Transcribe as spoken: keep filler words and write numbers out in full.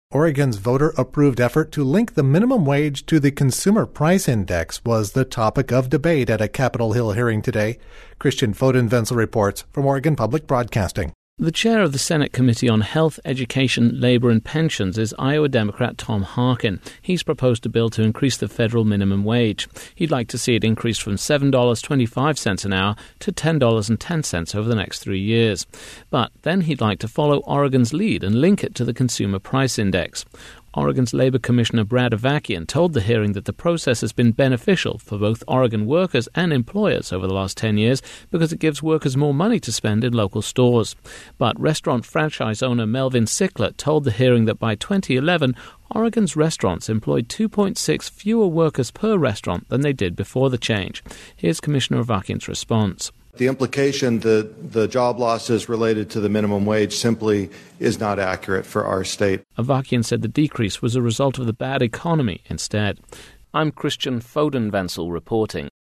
Oregon's voter-approved effort to link the minimum wage to the Consumer Price Index was the topic of debate at a Capitol Hill hearing today. Christian Foden-Wenzel reports from Oregon Public Broadcasting. The chair of the Senate Committee on Health, Education, Labor and Pensions is Iowa Democrat Tom Harkin. He's proposed a bill to increase the federal minimum wage. He'd like to see it increased from seven dollars and twenty-five cents an hour to ten dollars and ten cents over the next three years. But then he'd like to follow Oregon's lead and link it to the Consumer Price Index. Oregon's Labor Commissioner Brad Avakian told the hearing that the process has been beneficial for both Oregon workers and employers over the last ten years because it gives workers more money to spend in local stores. But restaurant franchise owner Melvin Sickler told the hearing that by twenty eleven, Oregon's restaurants employed two point six fewer workers per restaurant than they did before the change. Here's Commissioner Avakian's response. The implication that the job losses related to the minimum wage simply is not accurate for our state. Avakian said the decrease was a result of the bad economy instead. I'm Christian Foden-Wenzel reporting.